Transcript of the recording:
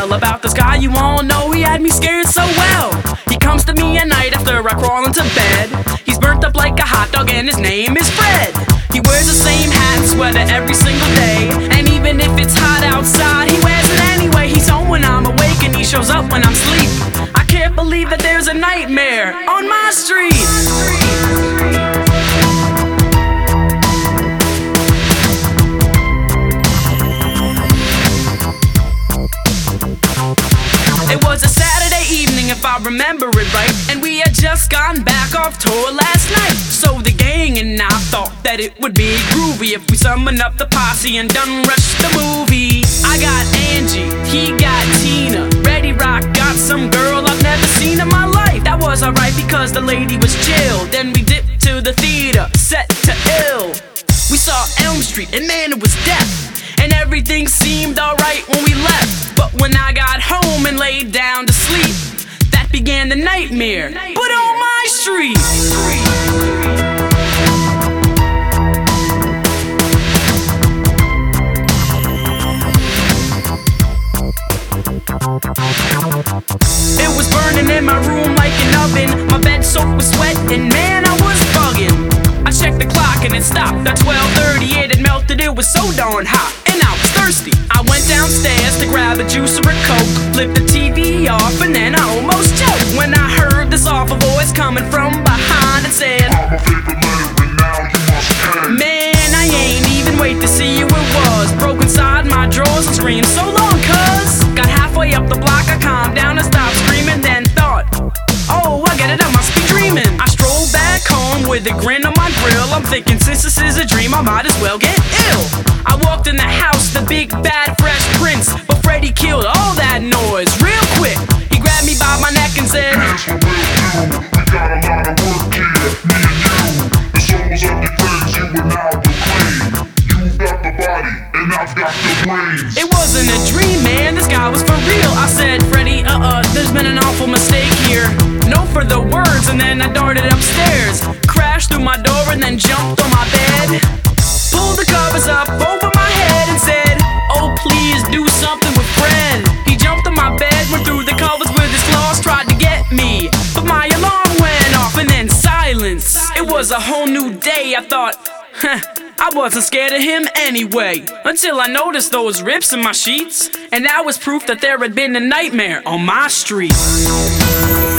tell about this guy you all know. He had me scared so well. He comes to me at night after I crawl into bed. He's burnt up like a hot dog and his name is Fred. He wears the same hat and sweater every single day, and even if it's hot outside, he wears it anyway. He's home when I'm awake and he shows up when I'm asleep. I can't believe that there's a nightmare on my street. It was a Saturday evening, if I remember it right, and we had just gotten back off tour last night. So the gang and I thought that it would be groovy if we summoned up the posse and done rushed the movie. I got Angie, he got Tina, Reddy Rock got some girl I've never seen in my life. That was alright because the lady was chill. Then we dipped to the theater, set to ill. We saw Elm Street and man, it was death, and everything seemed alright when we left. But when I got home and laid down to sleep, that began the nightmare, but on my street. It was burning in my room like an oven. My bed soaked with sweat and man, I was bugging. I checked the clock and it stopped at 12:30. It had melted, it was so darn hot and I was thirsty. I went downstairs to grab a juice or a Coke, flipped the TV off and then I almost choked when I heard this awful voice coming from behind and said, "I'm a favorite letter and now you must pay." Man, I ain't even wait to see who it was. Broke inside my drawers and screamed so long cuz. Got halfway up the block, I calmed down and stopped screaming, then thought, oh, I get it, I must be dreaming. I strolled back home with a grin on my grill. I'm thinking since this is a dream, I might as well get ill. I walked in the house, the big bad Fresh Prince, but Freddy killed all that noise real quick. He grabbed me by my neck and said, "Here's what we'll do. We got a lot of work here, me and you. The souls of your friends you will now proclaim. You've got the body and I've got the brains." It wasn't a dream, man, this guy was for real. I said, "Freddy, there's been an awful mistake here." No further words, and then I darted upstairs, crashed through my door and then jumped on my bed, pulled the covers up over my head and said, "Oh, please do something with Fred." He jumped on my bed, went through the covers with his claws, tried to get me, but my alarm went off and then silence. It was a whole new day. I thought, I wasn't scared of him anyway, until I noticed those rips in my sheets, and that was proof that there had been a nightmare on my street.